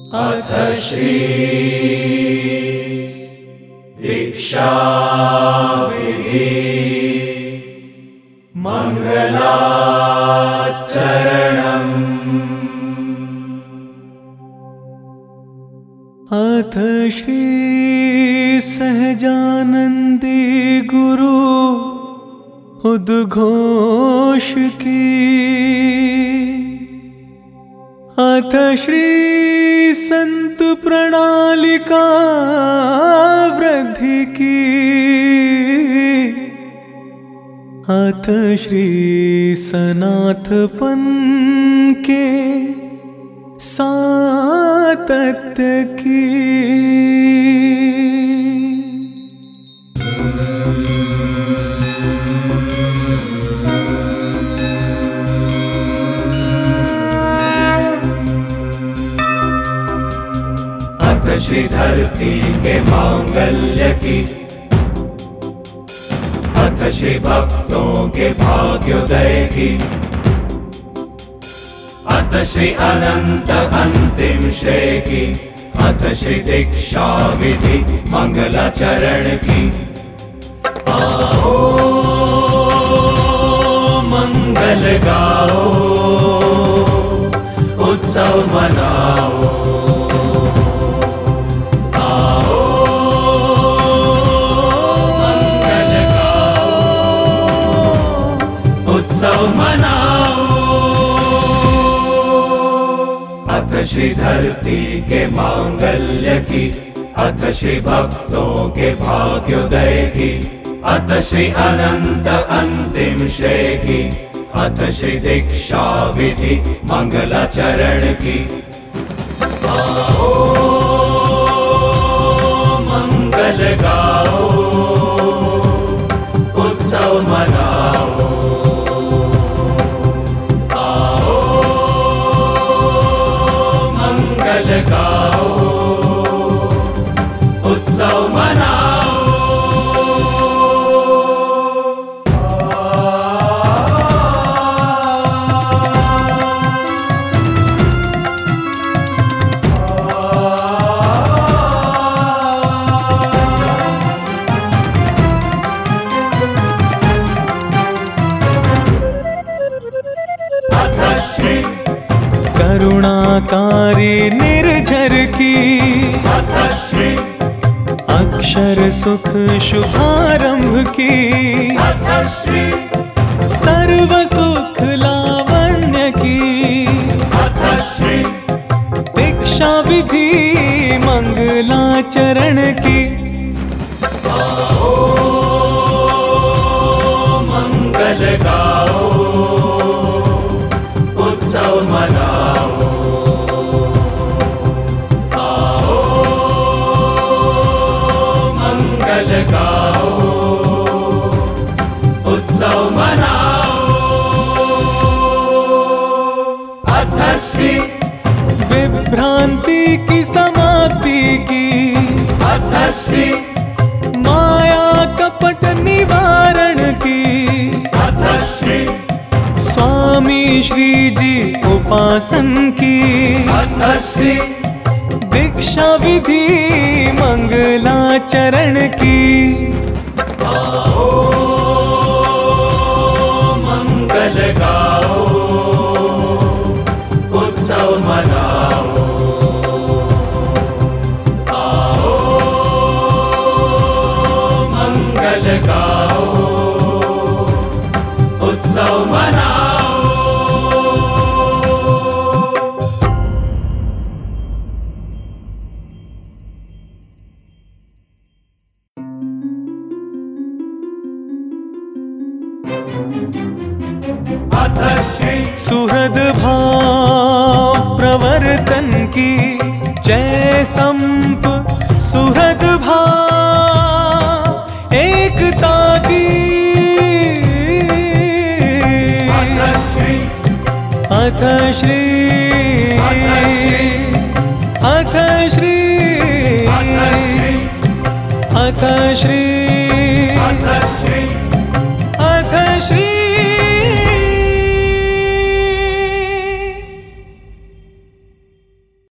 अथ श्री दीक्षा विधि मंगलाचरणम्। अथ श्री सहजानंदी गुरु उद्घोष की। अथ श्री संत प्रणालिका वृद्धि की। अथ श्री सनातन के सातत्य की। अथ श्री धरती के मांगल्य की। अथ श्री भक्तों के भाग्योदय की। अथ श्री अनंत अंतिम श्रेय की। अथ श्री दीक्षा विधि मंगलाचरण की। आओ मंगल गाओ, उत्सव मनाओ। आओ मंगल गाओ, उत्सव मनाओ। अथ श्री धरती के मांगल्य की। अथ श्री भक्तों के भाग्योदय की। अथ श्री अनंत अंतिम श्रेय की। अथ श्री दीक्षा विधि मंगलाचरण की। आओ मंगल गाओ, उत्सव मनाओ। गाओ, उत्सव मनाओ। अथ श्री करुणाकारी निर्झर की। अथ श्री अक्षर सुख शुभारंभ की। अथ श्री सर्व सुख लावण्य की। अथ श्री दीक्षा विधि मंगलाचरण की। आओ मंगल गाओ, उत्सव मनाओ। आओ मंगल गाओ, उत्सव मनाओ। अथ श्री विभ्रांति की समाप्ति की। अथ श्री माया कपट निवारण की। अथ श्री स्वामी श्री जी उपासन की। अथ श्री दीक्षा विधि मंगलाचरण की। आओ मंगल गाओ, उत्सव मनाओ। आओ मंगल गाओ, उत्सव मनाओ। अथ श्री सुहृद भाव प्रवर्तन की। जय संप सुहृद भाव एकता की। अथ श्री अथ श्री अथ श्री अथ श्री